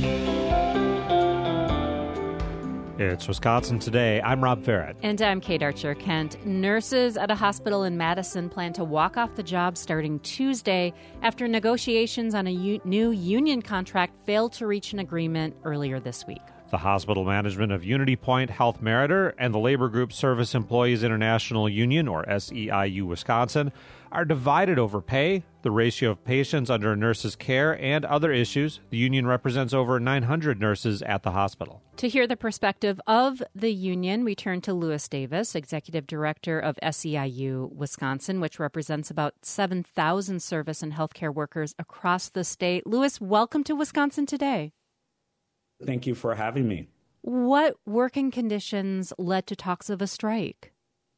It's Wisconsin Today. I'm Rob Farrett. And I'm Kate Archer-Kent. Nurses at a hospital in Madison plan to walk off the job starting Tuesday after negotiations on a new union contract failed to reach an agreement earlier this week. The hospital management of UnityPoint Health Meriter and the labor group Service Employees International Union, or SEIU Wisconsin, are divided over pay, the ratio of patients under a nurse's care, and other issues. The union represents over 900 nurses at the hospital. To hear the perspective of the union, we turn to Lewis Davis, Executive Director of SEIU Wisconsin, which represents about 7,000 service and healthcare workers across the state. Lewis, welcome to Wisconsin Today. Thank you for having me. What working conditions led to talks of a strike?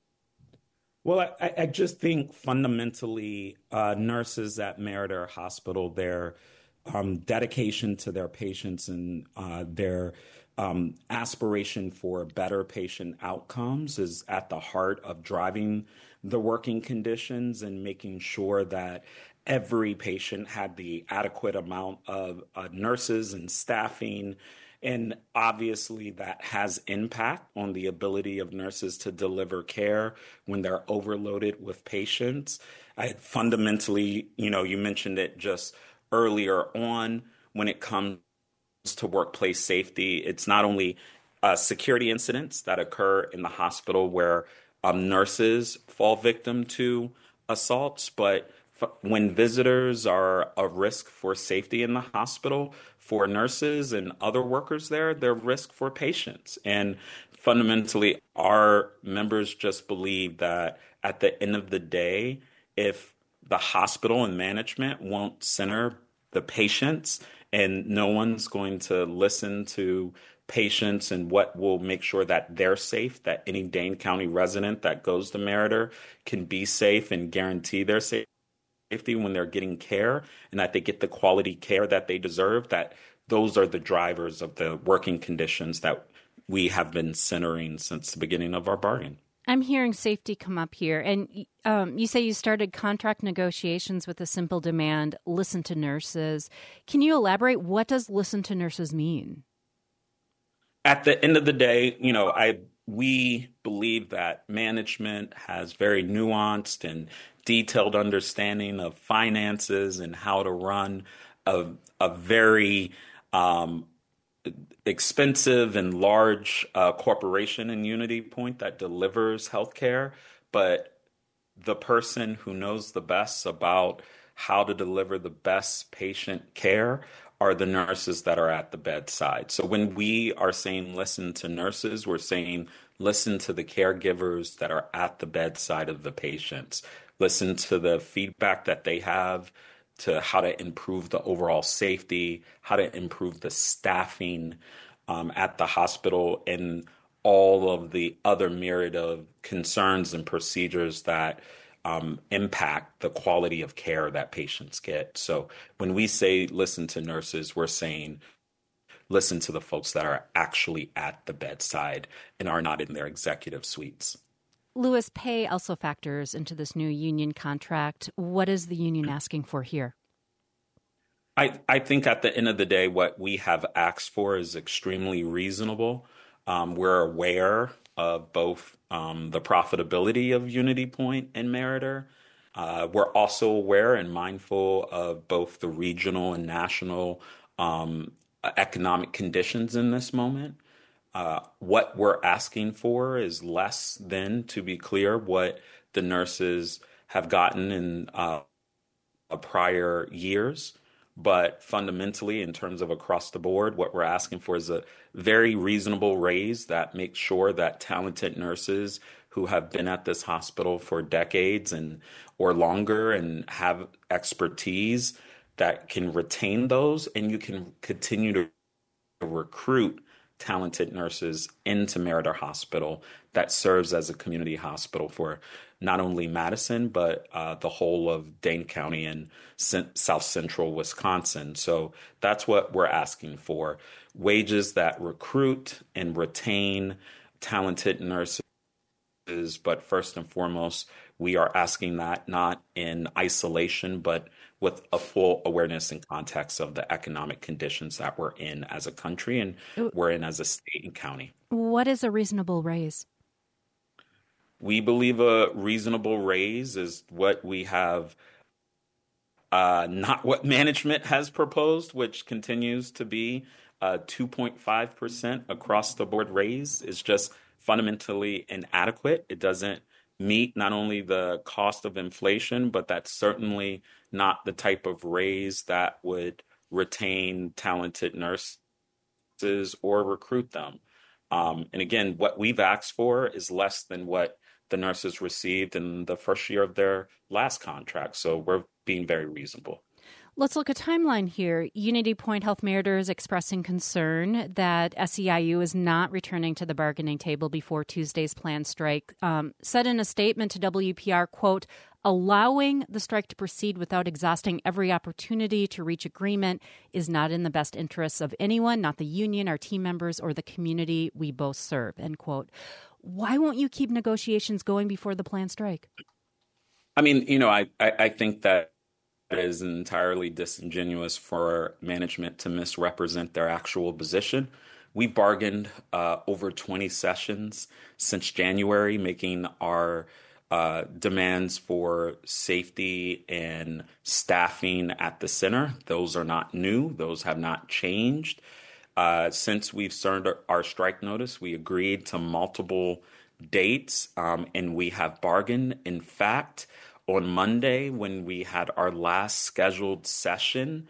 Well, I just think fundamentally nurses at Meriter Hospital, their dedication to their patients and their aspiration for better patient outcomes is at the heart of driving the working conditions and making sure that every patient had the adequate amount of nurses and staffing. And obviously that has impact on the ability of nurses to deliver care when they're overloaded with patients. Fundamentally, you mentioned it just earlier on, when it comes to workplace safety, it's not only security incidents that occur in the hospital where nurses fall victim to assaults, but when visitors are a risk for safety in the hospital, for nurses and other workers there, they're risk for patients. And fundamentally, our members just believe that at the end of the day, if the hospital and management won't center the patients and no one's going to listen to patients and what will make sure that they're safe, that any Dane County resident that goes to Meriter can be safe and guarantee their safety when they're getting care and that they get the quality care that they deserve, that those are the drivers of the working conditions that we have been centering since the beginning of our bargain. I'm hearing safety come up here. And you say you started contract negotiations with a simple demand, listen to nurses. Can you elaborate? What does listen to nurses mean? At the end of the day, we believe that management has very nuanced and detailed understanding of finances and how to run a very expensive and large corporation in UnityPoint that delivers healthcare. But the person who knows the best about how to deliver the best patient care are the nurses that are at the bedside. So when we are saying listen to nurses, we're saying listen to the caregivers that are at the bedside of the patients. Listen to the feedback that they have to how to improve the overall safety, how to improve the staffing at the hospital, and all of the other myriad of concerns and procedures that impact the quality of care that patients get. So when we say listen to nurses, we're saying listen to the folks that are actually at the bedside and are not in their executive suites. Lewis, pay also factors into this new union contract. What is the union asking for here? I think at the end of the day, what we have asked for is extremely reasonable. We're aware of both the profitability of UnityPoint and Meriter. We're also aware and mindful of both the regional and national economic conditions in this moment. What we're asking for is less than, to be clear, what the nurses have gotten in prior years. But fundamentally, in terms of across the board, what we're asking for is a very reasonable raise that makes sure that talented nurses who have been at this hospital for decades or longer and have expertise that can retain those, and you can continue to recruit talented nurses into Meriter Hospital that serves as a community hospital for not only Madison, but the whole of Dane County and South Central Wisconsin. So that's what we're asking for. Wages that recruit and retain talented nurses. But first and foremost, we are asking that not in isolation, but with a full awareness and context of the economic conditions that we're in as a country and we're in as a state and county. What is a reasonable raise? We believe a reasonable raise is what we have, not what management has proposed, which continues to be 2.5% across the board raise is just fundamentally inadequate. It doesn't meet not only the cost of inflation, but that's certainly not the type of raise that would retain talented nurses or recruit them. And again, what we've asked for is less than what the nurses received in the first year of their last contract. So we're being very reasonable. Let's look at timeline here. Unity Point Health Meritor is expressing concern that SEIU is not returning to the bargaining table before Tuesday's planned strike. Said in a statement to WPR, quote, allowing the strike to proceed without exhausting every opportunity to reach agreement is not in the best interests of anyone, not the union, our team members, or the community we both serve, end quote. Why won't you keep negotiations going before the planned strike? I mean, I think that it is entirely disingenuous for management to misrepresent their actual position. We bargained over 20 sessions since January, making our demands for safety and staffing at the center. Those are not new. Those have not changed. Since we've served our strike notice, we agreed to multiple dates, and we have bargained. In fact, on Monday, when we had our last scheduled session,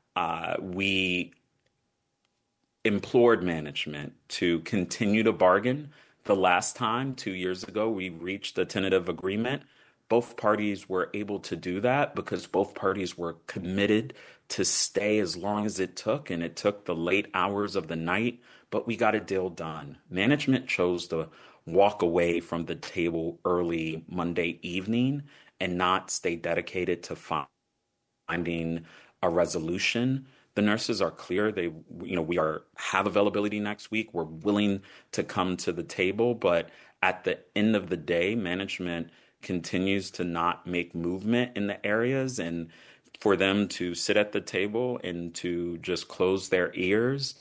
we implored management to continue to bargain. The last time, 2 years ago, we reached a tentative agreement. Both parties were able to do that because both parties were committed to stay as long as it took, and it took the late hours of the night, but we got a deal done. Management chose to walk away from the table early Monday evening and not stay dedicated to finding a resolution. The nurses are clear. We have availability next week. We're willing to come to the table, but at the end of the day, management continues to not make movement in the areas, and for them to sit at the table and to just close their ears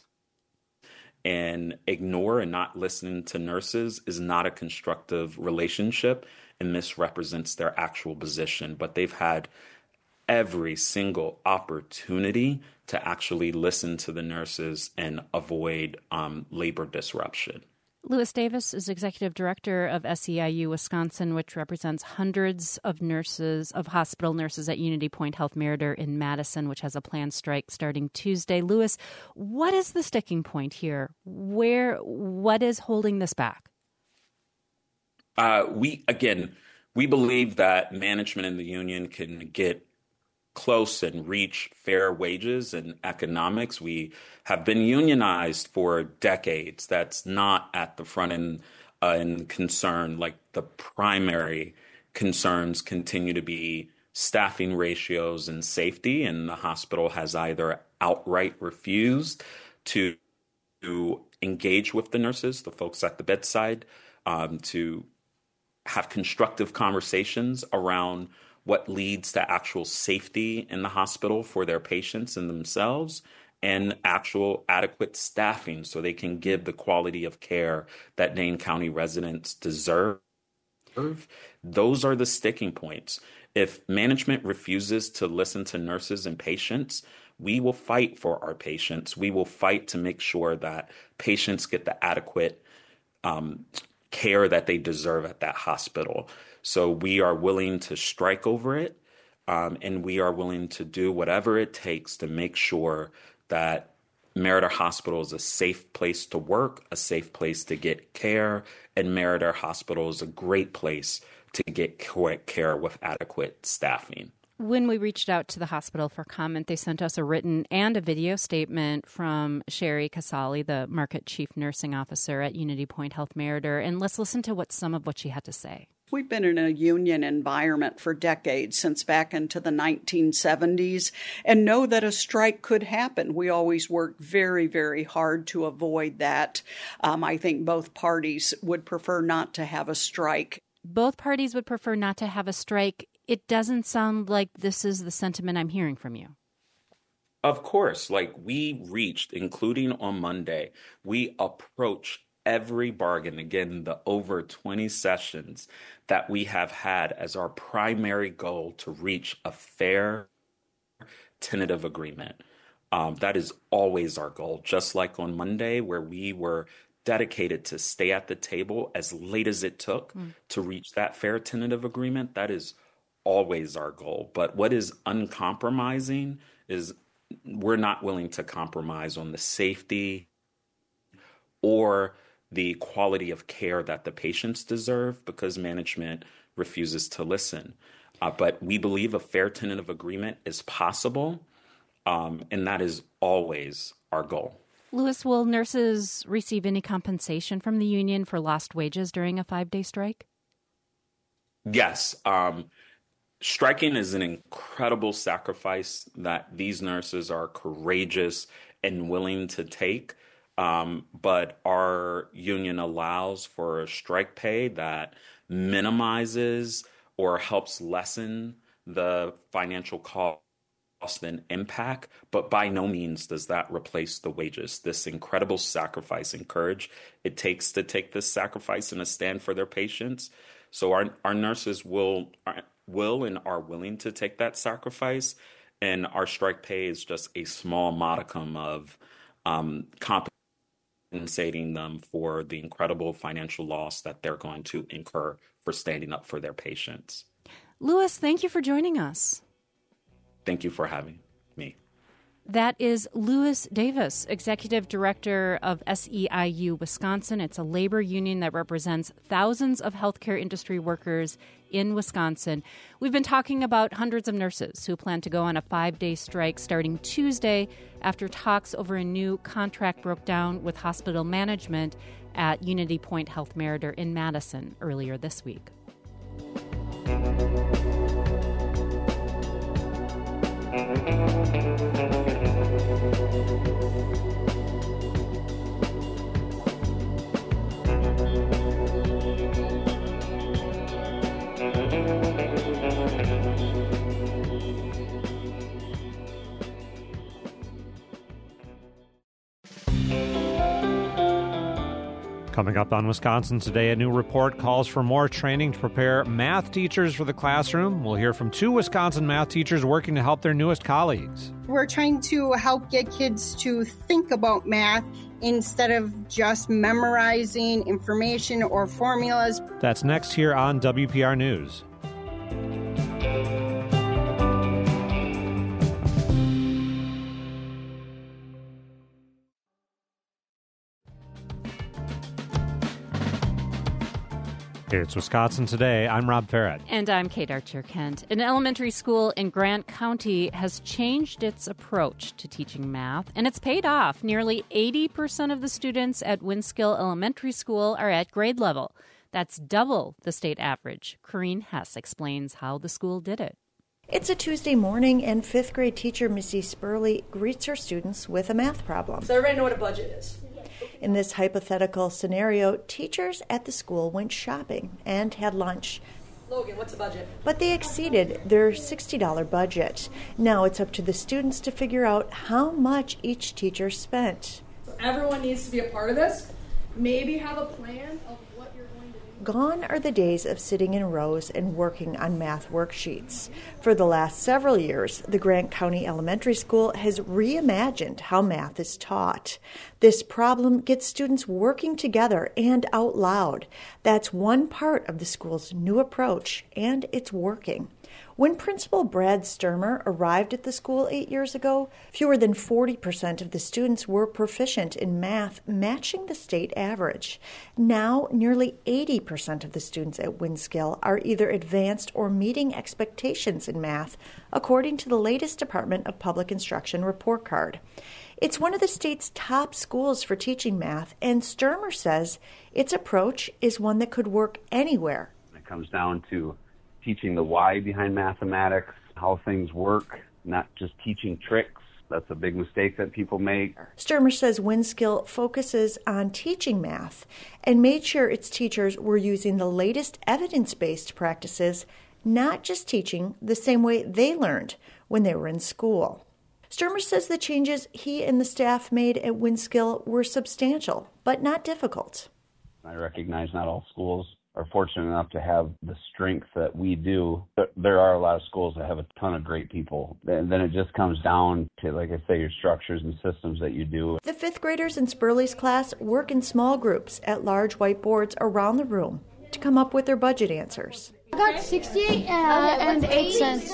and ignore and not listen to nurses is not a constructive relationship and misrepresents their actual position. But they've had every single opportunity to actually listen to the nurses and avoid labor disruption. Lewis Davis is executive director of SEIU Wisconsin, which represents hundreds of nurses, of hospital nurses at Unity Point Health Meritor in Madison, which has a planned strike starting Tuesday. Lewis, what is the sticking point here? What is holding this back? We believe that management and the union can get close and reach fair wages and economics. We have been unionized for decades. That's not at the front end in concern. Like, the primary concerns continue to be staffing ratios and safety, and the hospital has either outright refused to engage with the nurses, the folks at the bedside, to have constructive conversations around what leads to actual safety in the hospital for their patients and themselves, and actual adequate staffing so they can give the quality of care that Dane County residents deserve. Those are the sticking points. If management refuses to listen to nurses and patients, we will fight for our patients. We will fight to make sure that patients get the adequate care that they deserve at that hospital. So we are willing to strike over it, and we are willing to do whatever it takes to make sure that Meritor Hospital is a safe place to work, a safe place to get care, and Meritor Hospital is a great place to get care with adequate staffing. When we reached out to the hospital for comment, they sent us a written and a video statement from Sherry Casali, the Market Chief Nursing Officer at Unity Point Health Meritor. And let's listen to some of what she had to say. We've been in a union environment for decades, since back into the 1970s, and know that a strike could happen. We always work very, very hard to avoid that. I think both parties would prefer not to have a strike. Both parties would prefer not to have a strike. it doesn't sound like this is the sentiment I'm hearing from you. Of course, like we reached, including on Monday, we approached every bargain, again, the over 20 sessions that we have had as our primary goal to reach a fair tentative agreement. That is always our goal, just like on Monday, where we were dedicated to stay at the table as late as it took to reach that fair tentative agreement. That is always our goal. But what is uncompromising is we're not willing to compromise on the safety or the quality of care that the patients deserve because management refuses to listen. But we believe a fair tentative agreement is possible, and that is always our goal. Louis, will nurses receive any compensation from the union for lost wages during a 5-day strike? Yes. Striking is an incredible sacrifice that these nurses are courageous and willing to take. But our union allows for strike pay that minimizes or helps lessen the financial cost and impact, but by no means does that replace the wages. This incredible sacrifice and courage it takes to take this sacrifice and a stand for their patients. So our nurses will and are willing to take that sacrifice, and our strike pay is just a small modicum of compensating them for the incredible financial loss that they're going to incur for standing up for their patients. Louis, thank you for joining us. Thank you for having me. That is Louis Davis, Executive Director of SEIU Wisconsin. It's a labor union that represents thousands of healthcare industry workers in Wisconsin. We've been talking about hundreds of nurses who plan to go on a 5-day strike starting Tuesday after talks over a new contract broke down with hospital management at Unity Point Health Meritor in Madison earlier this week. Coming up on Wisconsin Today, a new report calls for more training to prepare math teachers for the classroom. We'll hear from 2 Wisconsin math teachers working to help their newest colleagues. We're trying to help get kids to think about math instead of just memorizing information or formulas. That's next here on WPR News. It's Wisconsin Today. I'm Rob Farrett. And I'm Kate Archer-Kent. An elementary school in Grant County has changed its approach to teaching math, and it's paid off. Nearly 80% of the students at Winskill Elementary School are at grade level. That's double the state average. Corrine Hess explains how the school did it. It's a Tuesday morning, and 5th grade teacher Missy Spurley greets her students with a math problem. So everybody know what a budget is? In this hypothetical scenario, teachers at the school went shopping and had lunch. Logan, what's the budget? But they exceeded their $60 budget. Now it's up to the students to figure out how much each teacher spent. So everyone needs to be a part of this. Maybe have a plan of what you're going to do. Gone are the days of sitting in rows and working on math worksheets. For the last several years, the Grant County Elementary School has reimagined how math is taught. This problem gets students working together and out loud. That's one part of the school's new approach, and it's working. When Principal Brad Sturmer arrived at the school 8 years ago, fewer than 40% of the students were proficient in math, matching the state average. Now, nearly 80% of the students at Winskill are either advanced or meeting expectations in math, according to the latest Department of Public Instruction report card. It's one of the state's top schools for teaching math, and Sturmer says its approach is one that could work anywhere. It comes down to teaching the why behind mathematics, how things work, not just teaching tricks. That's a big mistake that people make. Sturmer says Winskill focuses on teaching math and made sure its teachers were using the latest evidence-based practices not just teaching the same way they learned when they were in school. Sturmer says the changes he and the staff made at Winskill were substantial, but not difficult. I recognize not all schools are fortunate enough to have the strength that we do. But there are a lot of schools that have a ton of great people. And then it just comes down to, like I say, your structures and systems that you do. The fifth graders in Spurley's class work in small groups at large whiteboards around the room to come up with their budget answers. I got 68 and 8 cents.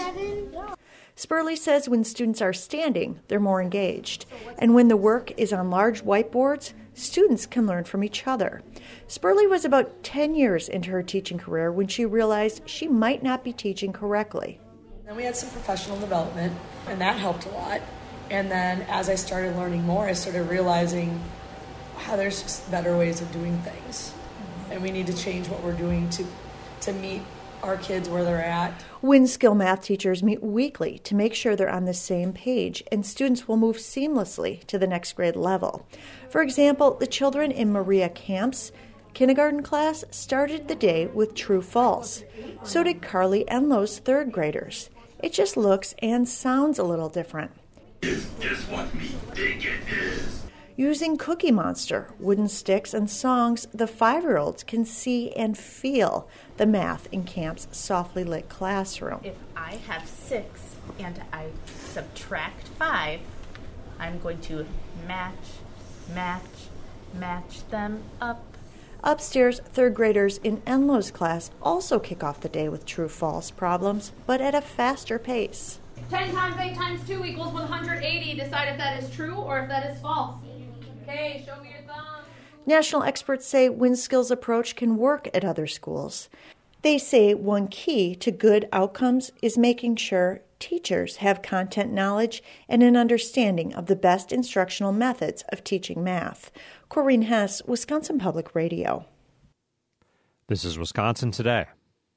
Spurley says when students are standing, they're more engaged. And when the work is on large whiteboards, students can learn from each other. Spurley was about 10 years into her teaching career when she realized she might not be teaching correctly. Then we had some professional development, and that helped a lot. And then as I started learning more, I started realizing how there's just better ways of doing things. And we need to change what we're doing to meet our kids where they're at. Winskill math teachers meet weekly to make sure they're on the same page and students will move seamlessly to the next grade level. For example, the children in Maria Camp's kindergarten class started the day with true-false. So did Carly Enlow's third graders. It just looks and sounds a little different. Just what me think it is. Using Cookie Monster, wooden sticks, and songs, the 5-year-olds can see and feel the math in Camp's softly lit classroom. If I have 6 and I subtract 5, I'm going to match them up. Upstairs, third graders in Enlow's class also kick off the day with true-false problems, but at a faster pace. 10 times 8 times 2 equals 180. Decide if that is true or if that is false. Okay, show me your thumb. National experts say Winskill's approach can work at other schools. They say one key to good outcomes is making sure teachers have content knowledge and an understanding of the best instructional methods of teaching math. Corinne Hess, Wisconsin Public Radio. This is Wisconsin Today.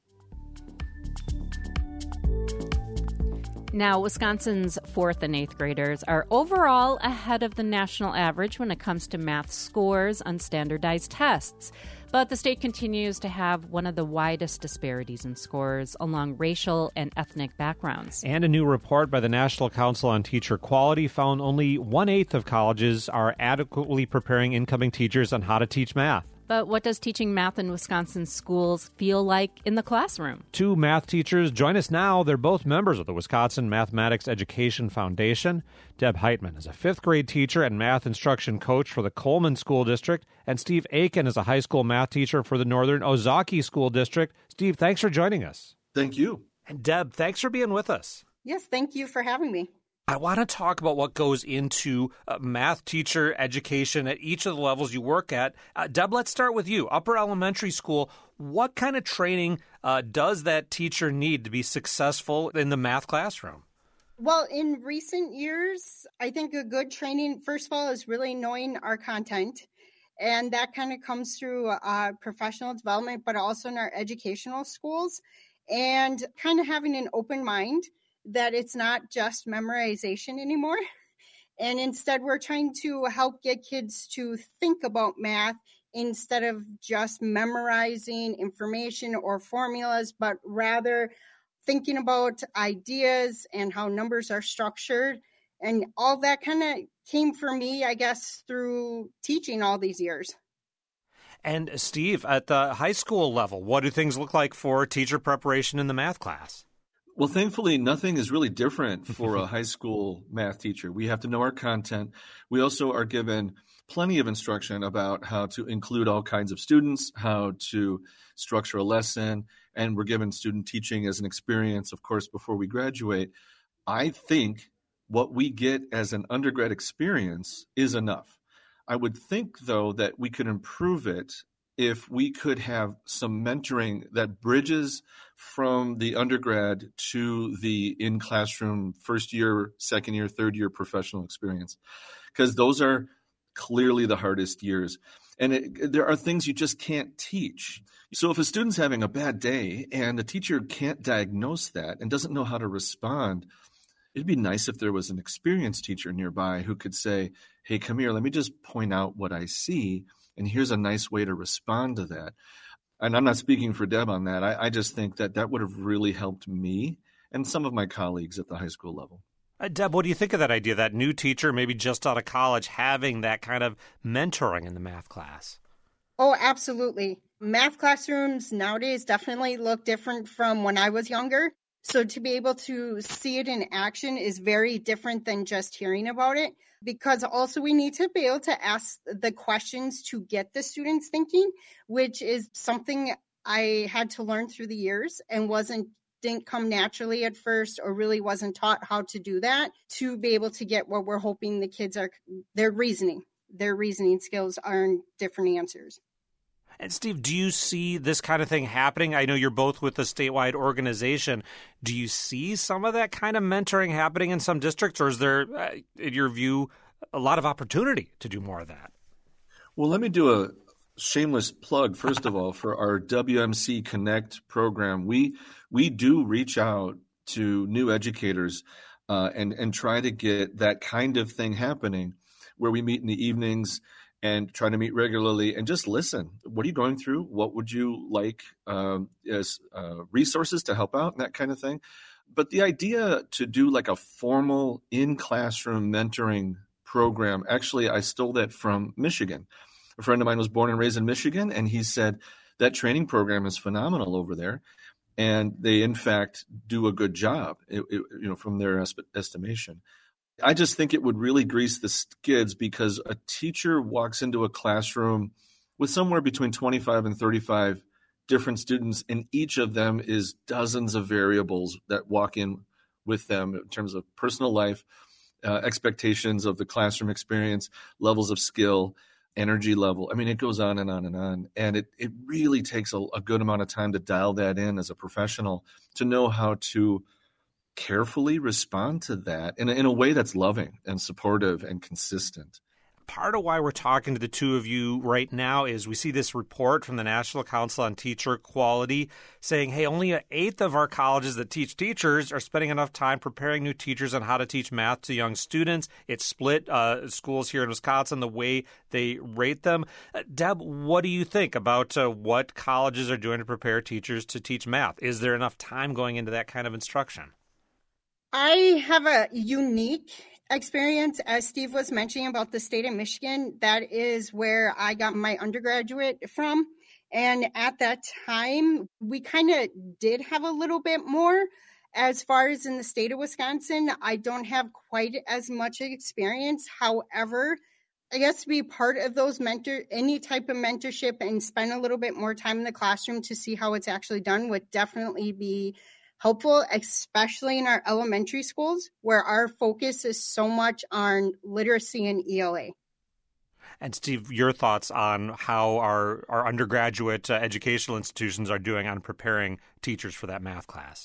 Now, Wisconsin's 4th and 8th graders are overall ahead of the national average when it comes to math scores on standardized tests. But the state continues to have one of the widest disparities in scores along racial and ethnic backgrounds. And a new report by the National Council on Teacher Quality found only 1/8 of colleges are adequately preparing incoming teachers on how to teach math. But what does teaching math in Wisconsin schools feel like in the classroom? 2 math teachers join us now. They're both members of the Wisconsin Mathematics Education Foundation. Deb Heitman is a 5th grade teacher and math instruction coach for the Coleman School District, and Steve Aiken is a high school math teacher for the Northern Ozaukee School District. Steve, thanks for joining us. Thank you. And Deb, thanks for being with us. Yes, thank you for having me. I want to talk about what goes into math teacher education at each of the levels you work at. Deb, let's start with you. Upper elementary school, what kind of training does that teacher need to be successful in the math classroom? Well, in recent years, I think a good training, first of all, is really knowing our content. And that kind of comes through professional development, but also in our educational schools. And kind of having an open mind that it's not just memorization anymore. And instead, we're trying to help get kids to think about math instead of just memorizing information or formulas, but rather thinking about ideas and how numbers are structured. And all that kind of came for me, I guess, through teaching all these years. And Steve, at the high school level, what do things look like for teacher preparation in the math class? Well, thankfully, nothing is really different for a high school math teacher. We have to know our content. We also are given plenty of instruction about how to include all kinds of students, how to structure a lesson, and we're given student teaching as an experience, of course, before we graduate. I think what we get as an undergrad experience is enough. I would think, though, that we could improve it if we could have some mentoring that bridges from the undergrad to the in-classroom first year, second year, third year professional experience, because those are clearly the hardest years. And there are things you just can't teach. So if a student's having a bad day and the teacher can't diagnose that and doesn't know how to respond, it'd be nice if there was an experienced teacher nearby who could say, hey, come here, let me just point out what I see, and here's a nice way to respond to that. And I'm not speaking for Deb on that. I just think that would have really helped me and some of my colleagues at the high school level. Deb, what do you think of that idea, that new teacher, maybe just out of college, having that kind of mentoring in the math class? Oh, absolutely. Math classrooms nowadays definitely look different from when I was younger. So to be able to see it in action is very different than just hearing about it, because also we need to be able to ask the questions to get the students thinking, which is something I had to learn through the years and didn't come naturally at first, or really wasn't taught how to do that, to be able to get what we're hoping the kids are, their reasoning skills are in different answers. And Steve, do you see this kind of thing happening? I know you're both with a statewide organization. Do you see some of that kind of mentoring happening in some districts, or is there, in your view, a lot of opportunity to do more of that? Well, let me do a shameless plug, first of all, for our WMC Connect program. We do reach out to new educators and try to get that kind of thing happening, where we meet in the evenings and try to meet regularly and just listen. What are you going through? What would you like as resources to help out and that kind of thing? But the idea to do like a formal in-classroom mentoring program, actually, I stole that from Michigan. A friend of mine was born and raised in Michigan, and he said that training program is phenomenal over there. And they, in fact, do a good job, from their estimation. I just think it would really grease the skids, because a teacher walks into a classroom with somewhere between 25 and 35 different students, and each of them is dozens of variables that walk in with them in terms of personal life, expectations of the classroom experience, levels of skill, energy level. I mean, it goes on and on and on. And it really takes a good amount of time to dial that in as a professional, to know how to carefully respond to that in a way that's loving and supportive and consistent. Part of why we're talking to the two of you right now is we see this report from the National Council on Teacher Quality saying, hey, only 1/8 of our colleges that teach teachers are spending enough time preparing new teachers on how to teach math to young students. It's split schools here in Wisconsin, the way they rate them. Deb, what do you think about what colleges are doing to prepare teachers to teach math? Is there enough time going into that kind of instruction? I have a unique experience, as Steve was mentioning, about the state of Michigan. That is where I got my undergraduate from. And at that time, we kind of did have a little bit more. As far as in the state of Wisconsin, I don't have quite as much experience. However, I guess to be part of those any type of mentorship and spend a little bit more time in the classroom to see how it's actually done would definitely be helpful, especially in our elementary schools, where our focus is so much on literacy and ELA. And Steve, your thoughts on how our undergraduate educational institutions are doing on preparing teachers for that math class?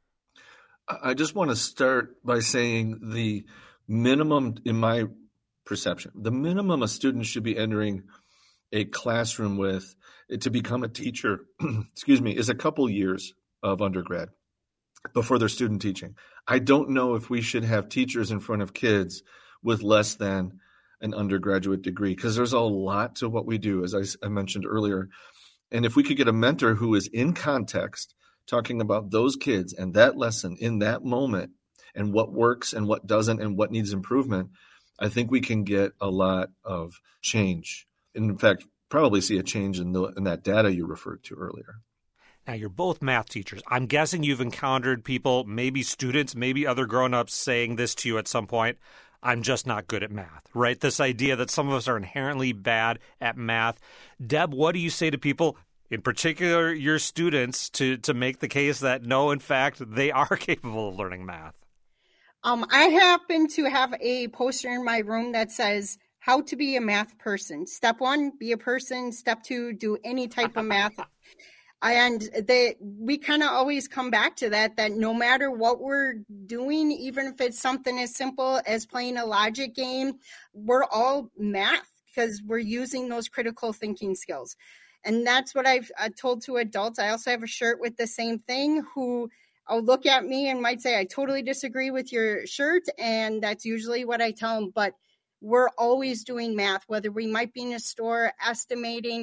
I just want to start by saying the minimum, in my perception, the minimum a student should be entering a classroom with to become a teacher, is a couple years of undergrad before their student teaching. I don't know if we should have teachers in front of kids with less than an undergraduate degree, because there's a lot to what we do, as I mentioned earlier. And if we could get a mentor who is in context, talking about those kids and that lesson in that moment, and what works and what doesn't and what needs improvement, I think we can get a lot of change. And in fact, probably see a change in that data you referred to earlier. Now, you're both math teachers. I'm guessing you've encountered people, maybe students, maybe other grown-ups saying this to you at some point, I'm just not good at math, right? This idea that some of us are inherently bad at math. Deb, what do you say to people, in particular your students, to make the case that no, in fact, they are capable of learning math? I happen to have a poster in my room that says, how to be a math person. Step 1, be a person. Step 2, do any type of math. And we kind of always come back to that no matter what we're doing, even if it's something as simple as playing a logic game, we're all math, because we're using those critical thinking skills. And that's what I've told to adults. I also have a shirt with the same thing, who will look at me and might say, I totally disagree with your shirt. And that's usually what I tell them. But we're always doing math, whether we might be in a store estimating.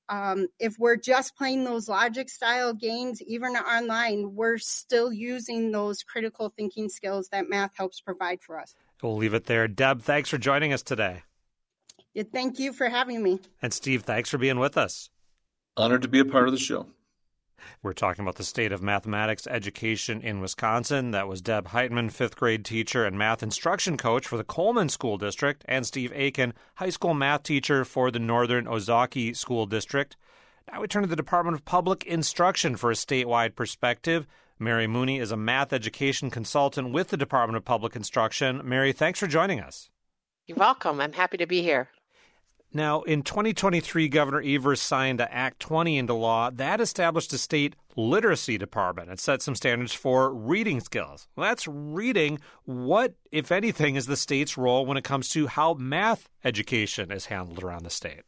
If we're just playing those logic style games, even online, we're still using those critical thinking skills that math helps provide for us. We'll leave it there. Deb, thanks for joining us today. Yeah, thank you for having me. And Steve, thanks for being with us. Honored to be a part of the show. We're talking about the state of mathematics education in Wisconsin. That was Deb Heitman, fifth grade teacher and math instruction coach for the Coleman School District, and Steve Aiken, high school math teacher for the Northern Ozaukee School District. Now we turn to the Department of Public Instruction for a statewide perspective. Mary Mooney is a math education consultant with the Department of Public Instruction. Mary, thanks for joining us. You're welcome. I'm happy to be here. Now, in 2023, Governor Evers signed Act 20 into law. That established a state literacy department and set some standards for reading skills. Well, that's reading. What, if anything, is the state's role when it comes to how math education is handled around the state?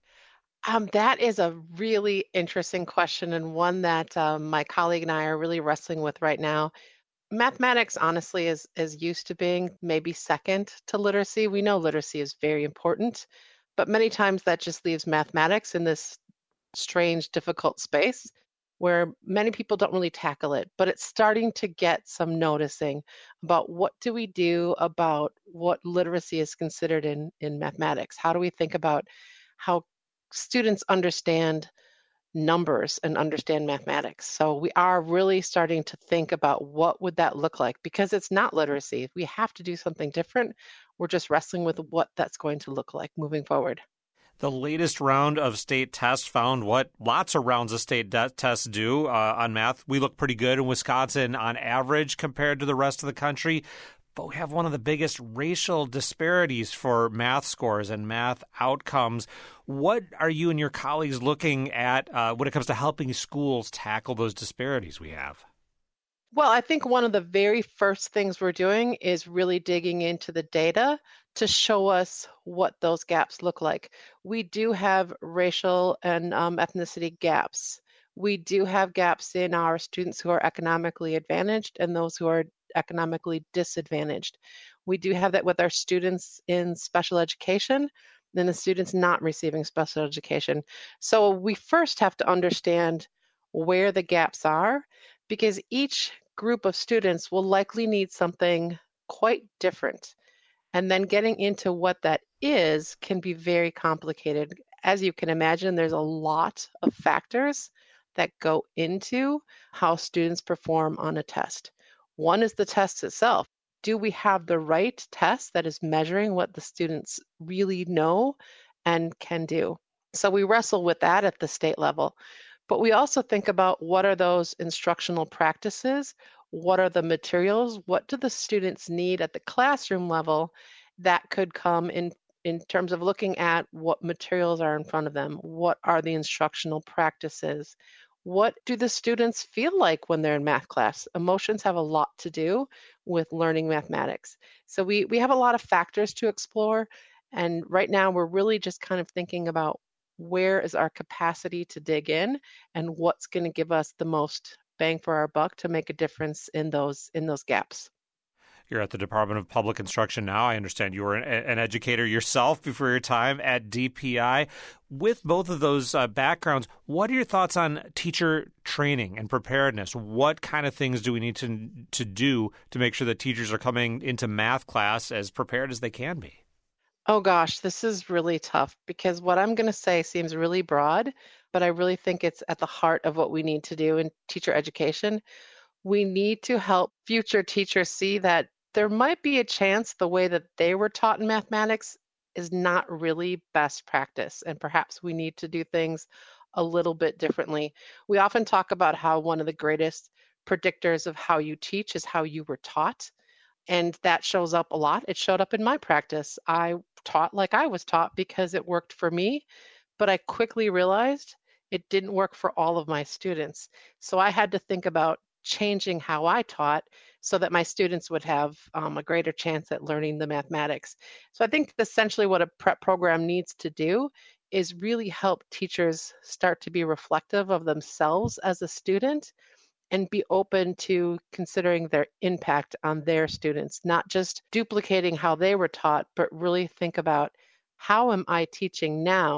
That is a really interesting question, and one that my colleague and I are really wrestling with right now. Mathematics, honestly, is used to being maybe second to literacy. We know literacy is very important, but many times that just leaves mathematics in this strange, difficult space where many people don't really tackle it. But it's starting to get some noticing about what do we do about what literacy is considered in mathematics. How do we think about how students understand numbers and understand mathematics? So we are really starting to think about what would that look like, because it's not literacy. We have to do something different. We're just wrestling with what that's going to look like moving forward. The latest round of state tests found what lots of rounds of state tests do on math. We look pretty good in Wisconsin on average compared to the rest of the country, but we have one of the biggest racial disparities for math scores and math outcomes. What are you and your colleagues looking at when it comes to helping schools tackle those disparities we have? Well, I think one of the very first things we're doing is really digging into the data to show us what those gaps look like. We do have racial and ethnicity gaps. We do have gaps in our students who are economically advantaged and those who are economically disadvantaged. We do have that with our students in special education and the students not receiving special education. So we first have to understand where the gaps are, because each group of students will likely need something quite different. And then getting into what that is can be very complicated. As you can imagine, there's a lot of factors that go into how students perform on a test. One is the test itself. Do we have the right test that is measuring what the students really know and can do? So we wrestle with that at the state level. But we also think about what are those instructional practices? What are the materials? What do the students need at the classroom level that could come in terms of looking at what materials are in front of them? What are the instructional practices? What do the students feel like when they're in math class? Emotions have a lot to do with learning mathematics. So we have a lot of factors to explore. And right now we're really just kind of thinking about where is our capacity to dig in and what's going to give us the most bang for our buck to make a difference in those gaps. You're at the Department of Public Instruction now. I understand you were an educator yourself before your time at DPI. With both of those backgrounds, what are your thoughts on teacher training and preparedness? What kind of things do we need to do to make sure that teachers are coming into math class as prepared as they can be? Oh gosh, this is really tough because what I'm going to say seems really broad, but I really think it's at the heart of what we need to do in teacher education. We need to help future teachers see that there might be a chance the way that they were taught in mathematics is not really best practice, and perhaps we need to do things a little bit differently. We often talk about how one of the greatest predictors of how you teach is how you were taught. And that shows up a lot. It showed up in my practice. I taught like I was taught because it worked for me, but I quickly realized it didn't work for all of my students. So I had to think about changing how I taught so that my students would have a greater chance at learning the mathematics. So I think essentially what a prep program needs to do is really help teachers start to be reflective of themselves as a student and be open to considering their impact on their students, not just duplicating how they were taught, but really think about how am I teaching now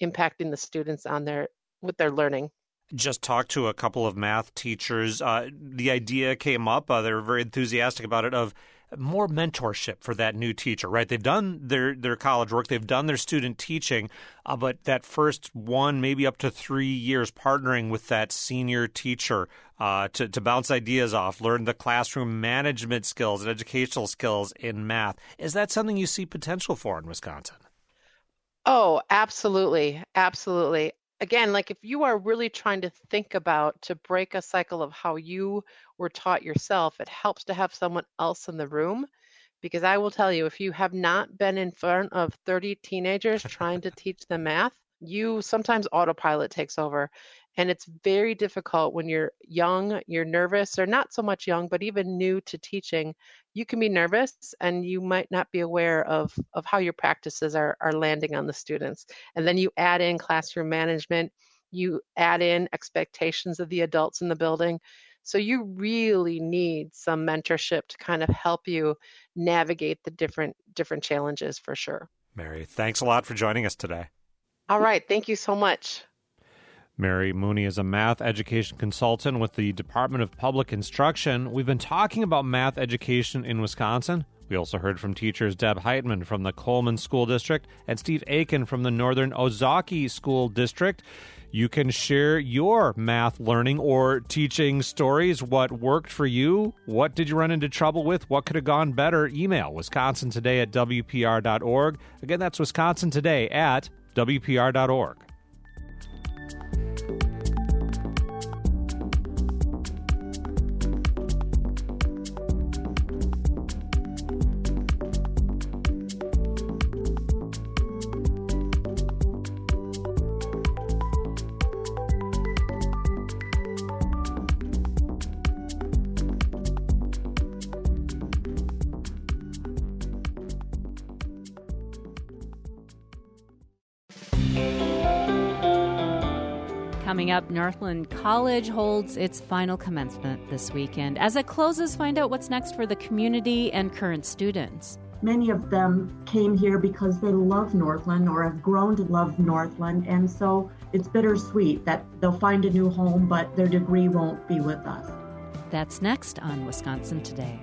impacting the students with their learning. Just talked to a couple of math teachers. The idea came up, they were very enthusiastic about it, of more mentorship for that new teacher, right? They've done their college work, they've done their student teaching, but that first 1, maybe up to 3 years partnering with that senior teacher to bounce ideas off, learn the classroom management skills and educational skills in math. Is that something you see potential for in Wisconsin? Oh, absolutely. Absolutely. Again, like if you are really trying to think about to break a cycle of how you were taught yourself, it helps to have someone else in the room. Because I will tell you, if you have not been in front of 30 teenagers trying to teach them math, sometimes autopilot takes over. And it's very difficult when you're young, you're nervous, or not so much young, but even new to teaching. You can be nervous and you might not be aware of how your practices are landing on the students. And then you add in classroom management, you add in expectations of the adults in the building. So you really need some mentorship to kind of help you navigate the different challenges for sure. Mary, thanks a lot for joining us today. All right. Thank you so much. Mary Mooney is a math education consultant with the Department of Public Instruction. We've been talking about math education in Wisconsin. We also heard from teachers Deb Heitman from the Coleman School District and Steve Aiken from the Northern Ozaukee School District. You can share your math learning or teaching stories. What worked for you? What did you run into trouble with? What could have gone better? Email wisconsintoday@wpr.org. Again, that's wisconsintoday@wpr.org. Coming up, Northland College holds its final commencement this weekend. As it closes, find out what's next for the community and current students. Many of them came here because they love Northland or have grown to love Northland, and so it's bittersweet that they'll find a new home, but their degree won't be with us. That's next on Wisconsin Today.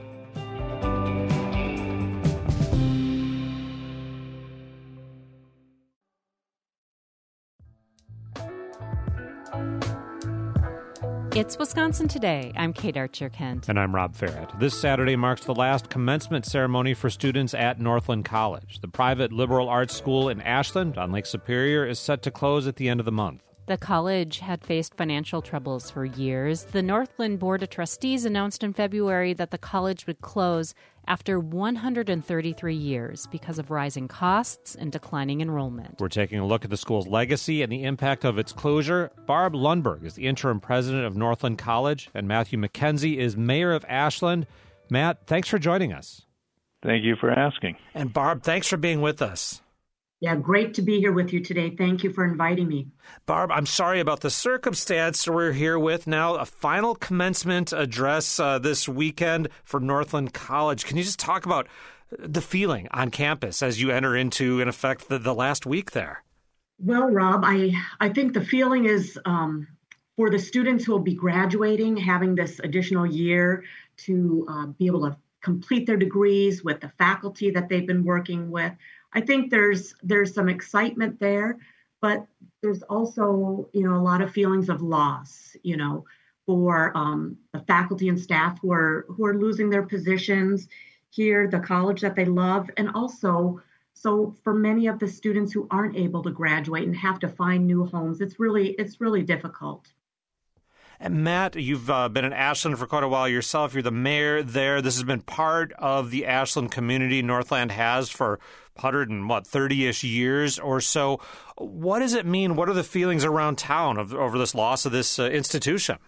It's Wisconsin Today. I'm Kate Archer-Kent. And I'm Rob Farrett. This Saturday marks the last commencement ceremony for students at Northland College. The private liberal arts school in Ashland on Lake Superior is set to close at the end of the month. The college had faced financial troubles for years. The Northland Board of Trustees announced in February that the college would close after 133 years because of rising costs and declining enrollment. We're taking a look at the school's legacy and the impact of its closure. Barb Lundberg is the interim president of Northland College, and Matthew McKenzie is mayor of Ashland. Matt, thanks for joining us. Thank you for asking. And Barb, thanks for being with us. Yeah, great to be here with you today. Thank you for inviting me. Barb, I'm sorry about the circumstance we're here with now. A final commencement address this weekend for Northland College. Can you just talk about the feeling on campus as you enter into, in effect, the last week there? Well, Rob, I think the feeling is for the students who will be graduating, having this additional year to be able to complete their degrees with the faculty that they've been working with. I think there's some excitement there, but there's also, a lot of feelings of loss, for the faculty and staff who are losing their positions here, the college that they love, and also, so for many of the students who aren't able to graduate and have to find new homes, it's really difficult. And Matt, you've been in Ashland for quite a while yourself. You're the mayor there. This has been part of the Ashland community Northland has for 30-ish years or so. What does it mean? What are the feelings around town over this loss of this institution?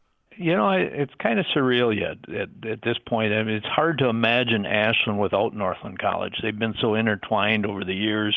It's kind of surreal yet at this point. I mean, it's hard to imagine Ashland without Northland College. They've been so intertwined over the years.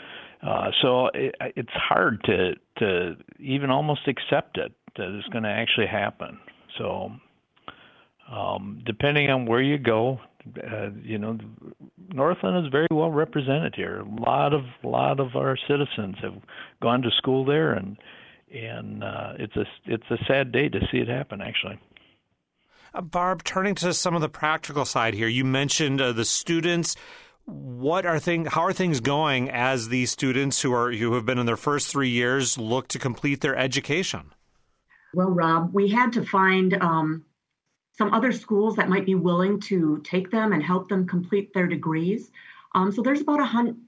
So it's hard to even almost accept it, that it's going to actually happen. So depending on where you go, Northland is very well represented here. A lot of our citizens have gone to school there, and it's a sad day to see it happen, actually. Barb, turning to some of the practical side here, you mentioned the students. How are things going as these students who have been in their first 3 years look to complete their education? Well, Rob, we had to find some other schools that might be willing to take them and help them complete their degrees. So there's about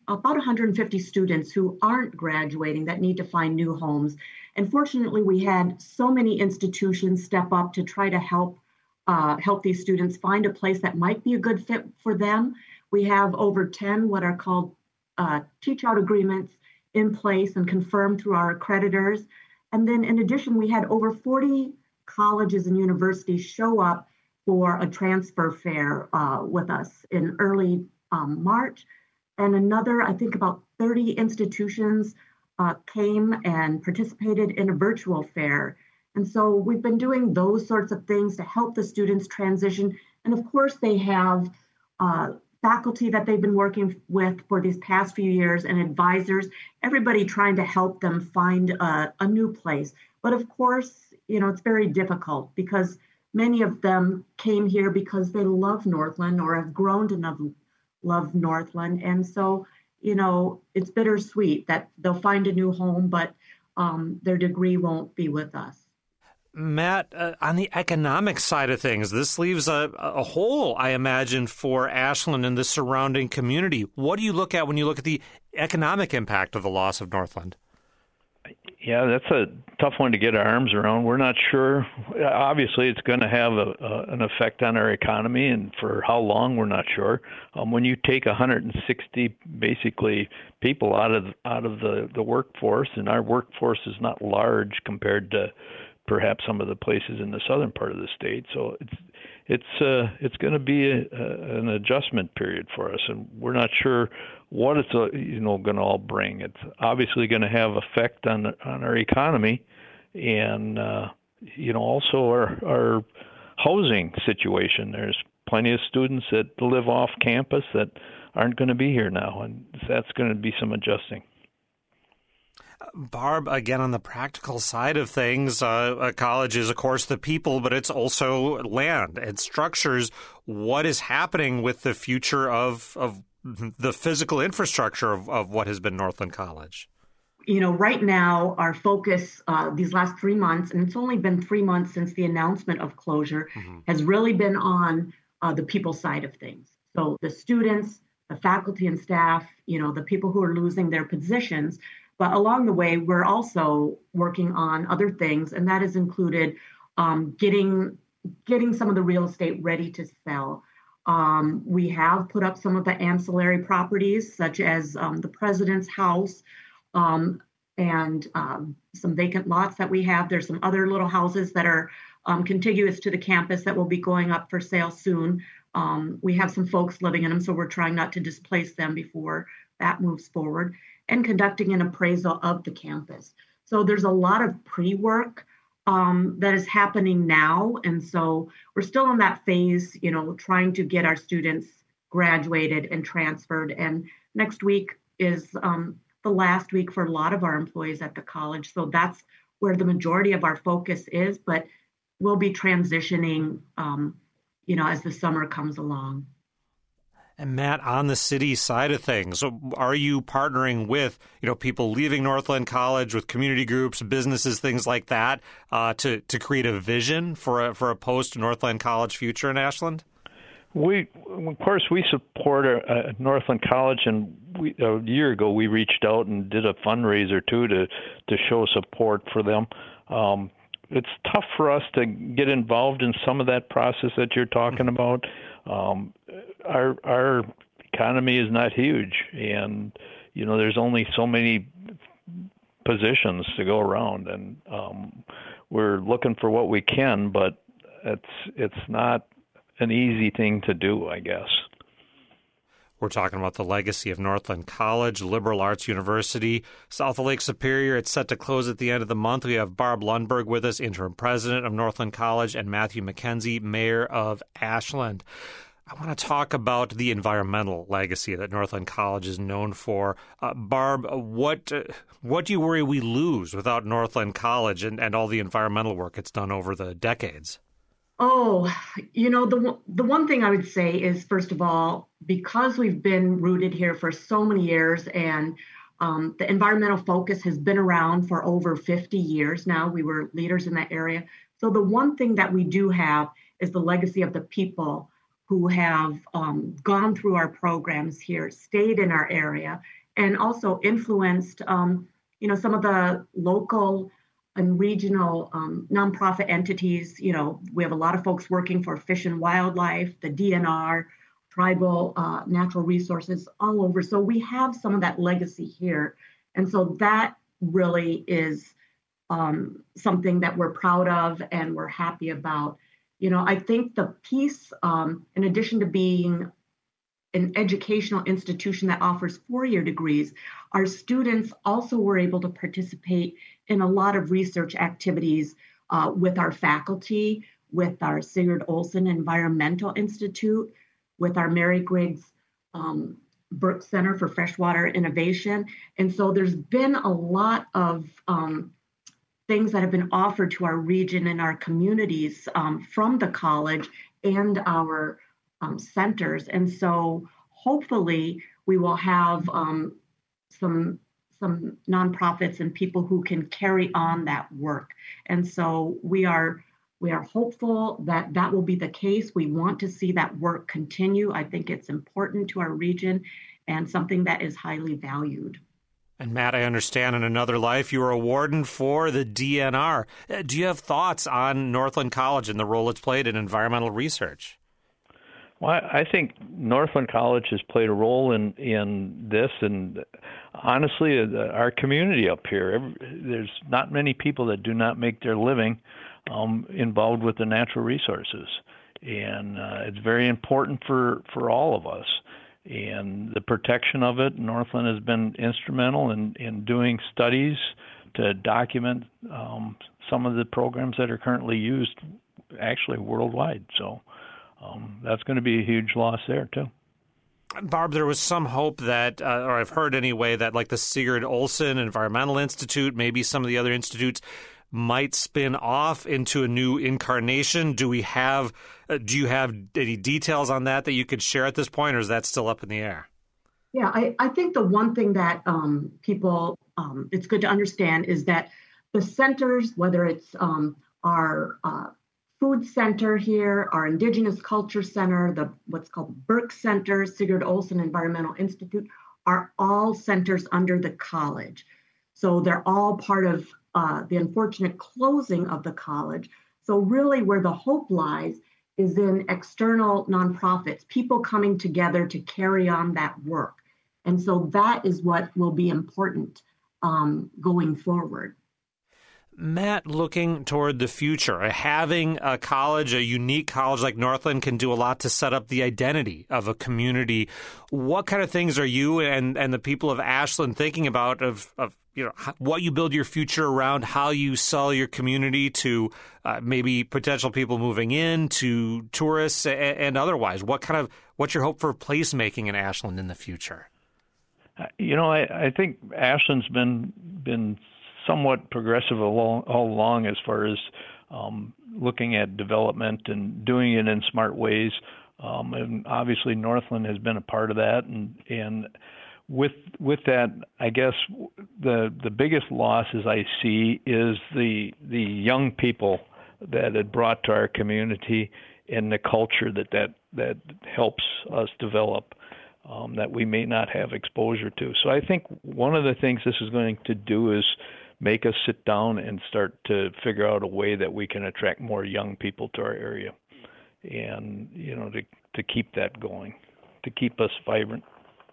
150 students who aren't graduating that need to find new homes. And fortunately, we had so many institutions step up to try to help these students find a place that might be a good fit for them. We have over 10 what are called teach-out agreements in place and confirmed through our accreditors. And then in addition, we had over 40 colleges and universities show up for a transfer fair with us in early March. And another, I think about 30 institutions came and participated in a virtual fair. And so we've been doing those sorts of things to help the students transition. And of course, they have faculty that they've been working with for these past few years and advisors, everybody trying to help them find a new place. But of course, it's very difficult because many of them came here because they love Northland or have grown to love Northland. And so, it's bittersweet that they'll find a new home, but their degree won't be with us. Matt, on the economic side of things, this leaves a hole, I imagine, for Ashland and the surrounding community. What do you look at when you look at the economic impact of the loss of Northland? Yeah, that's a tough one to get our arms around. We're not sure. Obviously, it's going to have an effect on our economy, and for how long, we're not sure. When you take 160 basically people out of the workforce, and our workforce is not large compared to perhaps some of the places in the southern part of the state, so it's going to be an adjustment period for us, and we're not sure what it's going to all bring. It's obviously going to have effect on our economy, and also our housing situation. There's plenty of students that live off campus that aren't going to be here now, and that's going to be some adjusting. Barb, again, on the practical side of things, a college is, of course, the people, but it's also land and structures. What is happening with the future of the physical infrastructure of what has been Northland College? Right now, our focus these last 3 months, and it's only been 3 months since the announcement of closure, has really been on the people side of things. So the students, the faculty and staff, the people who are losing their positions. But along the way, we're also working on other things, and that has included getting some of the real estate ready to sell. We have put up some of the ancillary properties, such as the president's house and some vacant lots that we have. There's some other little houses that are contiguous to the campus that will be going up for sale soon. We have some folks living in them, so we're trying not to displace them before that moves forward, and conducting an appraisal of the campus. So there's a lot of pre-work that is happening now. And so we're still in that phase, trying to get our students graduated and transferred. And next week is the last week for a lot of our employees at the college. So that's where the majority of our focus is, but we'll be transitioning, as the summer comes along. And Matt, on the city side of things, are you partnering with, people leaving Northland College, with community groups, businesses, things like that, to create a vision for a post-Northland College future in Ashland? Of course, we support Northland College, and a year ago we reached out and did a fundraiser too to show support for them. It's tough for us to get involved in some of that process that you're talking about. Our economy is not huge, and there's only so many positions to go around, and we're looking for what we can, but it's not an easy thing to do, I guess. We're talking about the legacy of Northland College, liberal arts university, south of Lake Superior. It's set to close at the end of the month. We have Barb Lundberg with us, interim president of Northland College, and Matthew McKenzie, mayor of Ashland. I want to talk about the environmental legacy that Northland College is known for. Barb, what do you worry we lose without Northland College and all the environmental work it's done over the decades? Oh, the one thing I would say is, first of all, because we've been rooted here for so many years and the environmental focus has been around for over 50 years now, we were leaders in that area. So the one thing that we do have is the legacy of the people who have gone through our programs here, stayed in our area, and also influenced, some of the local and regional nonprofit entities. We have a lot of folks working for Fish and Wildlife, the DNR, tribal natural resources all over. So we have some of that legacy here. And so that really is something that we're proud of and we're happy about. I think the piece, in addition to being an educational institution that offers 4-year degrees, our students also were able to participate in a lot of research activities with our faculty, with our Sigurd Olson Environmental Institute, with our Mary Griggs Burke Center for Freshwater Innovation. And so there's been a lot of things that have been offered to our region and our communities from the college and our centers. And so hopefully we will have some nonprofits and people who can carry on that work. And so we are hopeful that that will be the case. We want to see that work continue. I think it's important to our region and something that is highly valued. And Matt, I understand in another life you were a warden for the DNR. Do you have thoughts on Northland College and the role it's played in environmental research? Well, I think Northland College has played a role in this, and honestly, our community up here, there's not many people that do not make their living involved with the natural resources, and it's very important for all of us. And the protection of it, Northland has been instrumental in doing studies to document some of the programs that are currently used actually worldwide. So that's going to be a huge loss there, too. Barb, there was some hope that, or I've heard anyway, that like the Sigurd Olson Environmental Institute, maybe some of the other institutes might spin off into a new incarnation. Do you have any details on that you could share at this point, or is that still up in the air? Yeah, I think the one thing that people, it's good to understand is that the centers, whether it's our food center here, our Indigenous Culture Center, what's called Burke Center, Sigurd Olson Environmental Institute, are all centers under the college. So they're all part of the unfortunate closing of the college. So really where the hope lies is in external nonprofits, people coming together to carry on that work. And so that is what will be important going forward. Matt, looking toward the future, having a college, a unique college like Northland can do a lot to set up the identity of a community. What kind of things are you and the people of Ashland thinking about of what you build your future around, how you sell your community to maybe potential people moving in, to tourists and otherwise? What's your hope for placemaking in Ashland in the future? I think Ashland's been somewhat progressive all along as far as looking at development and doing it in smart ways. And obviously Northland has been a part of that. And with that, I guess the biggest loss as I see is the young people that it brought to our community and the culture that helps us develop that we may not have exposure to. So I think one of the things this is going to do is make us sit down and start to figure out a way that we can attract more young people to our area and, to keep that going, to keep us vibrant.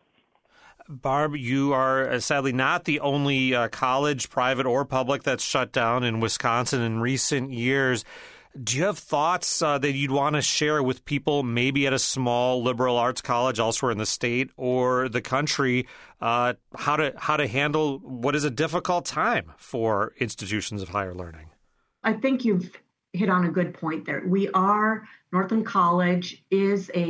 Barb, you are sadly not the only college, private or public, that's shut down in Wisconsin in recent years. Do you have thoughts that you'd want to share with people maybe at a small liberal arts college elsewhere in the state or the country, how to handle what is a difficult time for institutions of higher learning? I think you've hit on a good point there. Northland College is a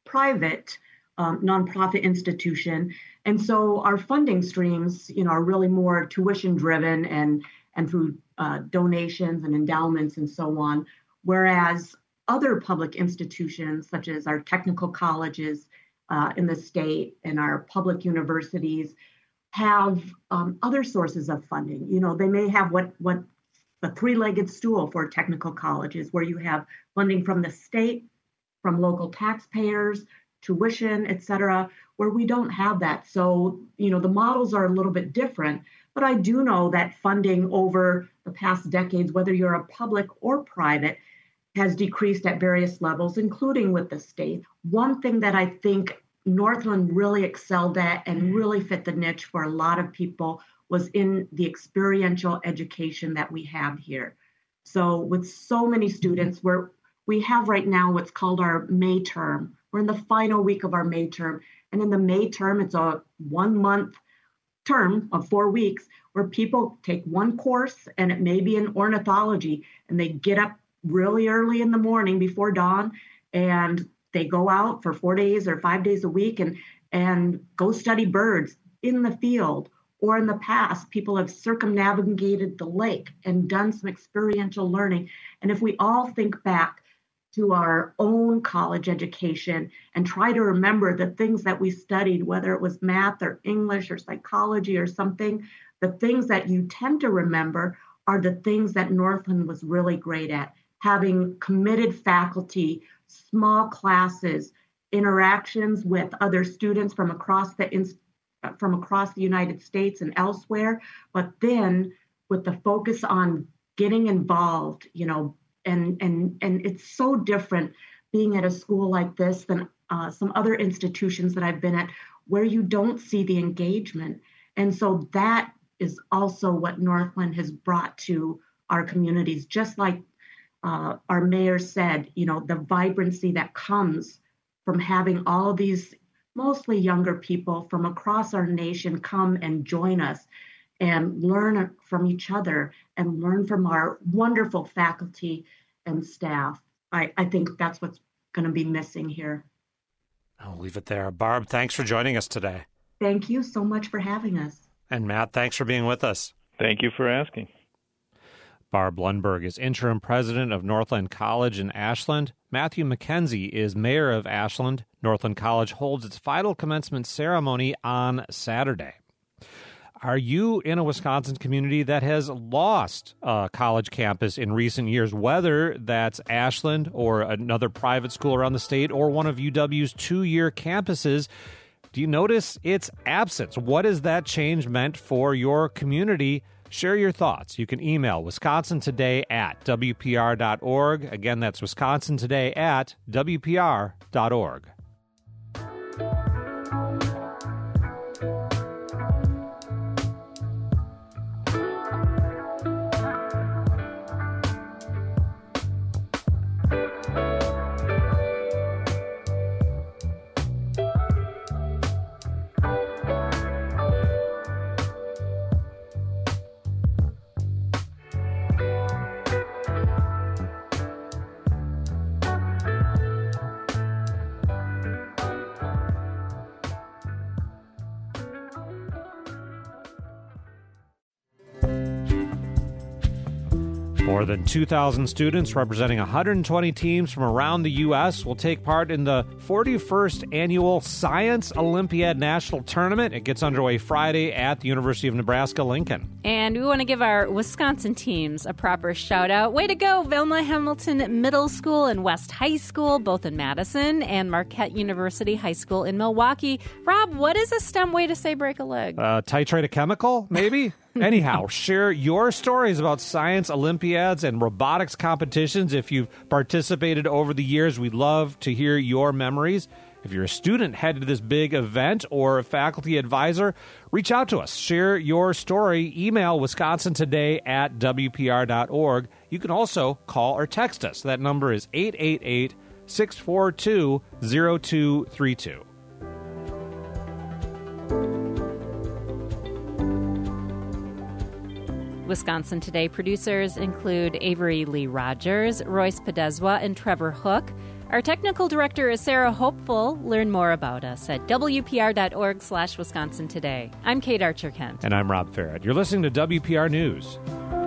private nonprofit institution. And so our funding streams, are really more tuition driven and through donations and endowments and so on. Whereas other public institutions, such as our technical colleges in the state and our public universities, have other sources of funding. They may have what the three-legged stool for technical colleges, where you have funding from the state, from local taxpayers, tuition, et cetera, where we don't have that. So, the models are a little bit different, but I do know that funding over the past decades, whether you're a public or private, has decreased at various levels, including with the state. One thing that I think Northland really excelled at and really fit the niche for a lot of people was in the experiential education that we have here. So with so many students, we have right now what's called our May term. We're in the final week of our May term. And in the May term, it's a 1-month term of 4 weeks where people take one course, and it may be in ornithology, and they get up really early in the morning before dawn, and they go out for 4 days or 5 days a week and go study birds in the field. Or in the past, people have circumnavigated the lake and done some experiential learning. And if we all think back to our own college education and try to remember the things that we studied, whether it was math or English or psychology or something, the things that you tend to remember are the things that Northland was really great at. Having committed faculty, small classes, interactions with other students from across the United States and elsewhere, but then with the focus on getting involved, and it's so different being at a school like this than some other institutions that I've been at where you don't see the engagement. And so that is also what Northland has brought to our communities, just like our mayor said, the vibrancy that comes from having all of these mostly younger people from across our nation come and join us and learn from each other and learn from our wonderful faculty and staff. I think that's what's going to be missing here. I'll leave it there. Barb, thanks for joining us today. Thank you so much for having us. And Matt, thanks for being with us. Thank you for asking. Barb Lundberg is interim president of Northland College in Ashland. Matthew McKenzie is mayor of Ashland. Northland College holds its final commencement ceremony on Saturday. Are you in a Wisconsin community that has lost a college campus in recent years, whether that's Ashland or another private school around the state or one of UW's 2-year campuses? Do you notice its absence? What has that change meant for your community? Share your thoughts. You can email wisconsintoday@wpr.org. Again, that's wisconsintoday@wpr.org. More than 2,000 students representing 120 teams from around the U.S. will take part in the 41st Annual Science Olympiad National Tournament. It gets underway Friday at the University of Nebraska-Lincoln. And we want to give our Wisconsin teams a proper shout-out. Way to go, Vilma Hamilton Middle School and West High School, both in Madison, and Marquette University High School in Milwaukee. Rob, what is a STEM way to say break a leg? Titrate a chemical, maybe? Anyhow, share your stories about science Olympiads and robotics competitions. If you've participated over the years, we'd love to hear your memories. If you're a student headed to this big event or a faculty advisor, reach out to us. Share your story. Email wisconsintoday@wpr.org. You can also call or text us. That number is 888-642-0232. Wisconsin Today producers include Avery Lee Rogers, Royce Podeswa, and Trevor Hook. Our technical director is Sarah Hopeful. Learn more about us at WPR.org/Wisconsin Today. I'm Kate Archer-Kent. And I'm Rob Farrett. You're listening to WPR News.